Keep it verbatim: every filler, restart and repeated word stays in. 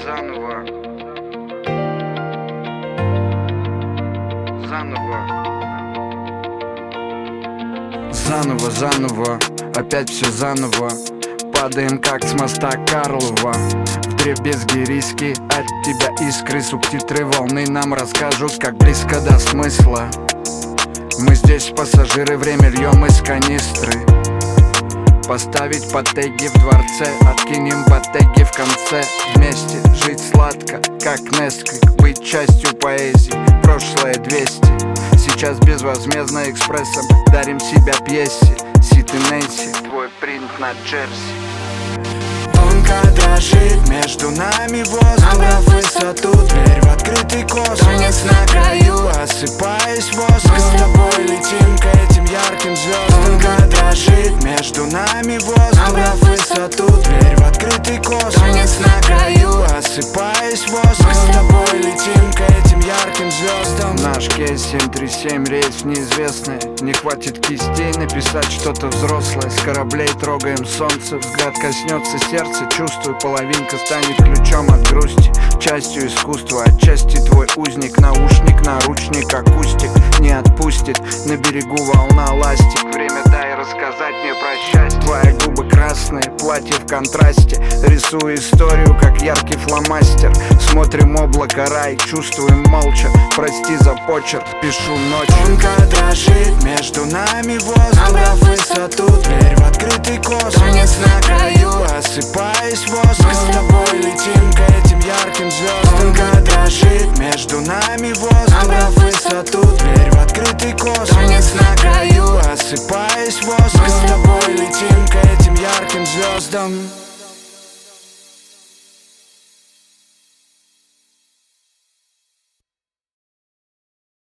Заново. Заново. Заново, заново. Опять все заново. Падаем как с моста Карлова. Вдребезги риски, от тебя искры. Субтитры волны нам расскажут, как близко до смысла. Мы здесь пассажиры, время льем из канистры. Поставить по теги в дворце, откинем по теги в конце. Вместе жить сладко, как Несквик. Быть частью поэзии, прошлое двести. Сейчас безвозмездно экспрессом дарим себя пьесе. Сид и Нэнси, твой принт на джерси. Тонко дрожит между нами воздух, набрав высоту, дверь в открытый космос. Танец на краю, осыпаясь воском. Мы с тобой летим к этим ярким звездам. Тонко дрожит между нами воздух, набрав высоту, дверь в открытый космос. Танец на краю, осыпаясь воском. Мы с тобой летим к этим ярким звездам. Наш кейс семь три семь, рейс неизвестный. Не хватит кистей написать что-то взрослое. С кораблей трогаем солнце, взгляд коснется сердца. Чувствую, половинка станет ключом от грусти, частью искусства, отчасти твой узник. Наушник, наручник, акустик не отпустит. На берегу волна ластик. Время дай рассказать мне про счастье. Твои губы красные, платье в контрасте. Рисую историю, как яркий фломастер. Смотрим облако, рай, чувствуем молча. Прости за почерк, пишу ночью. Тонко дрожит между нами воздух, набрав высоту, дверь в открытый космос. Танец на краю, осыпаясь воском. Мы с тобой летим к этим ярким звездам. Тонко дрожит между нами воздух, набрав высоту, дверь в открытый космос. Танец на краю, осыпаясь воском. Мы с тобой летим к этим ярким звездам.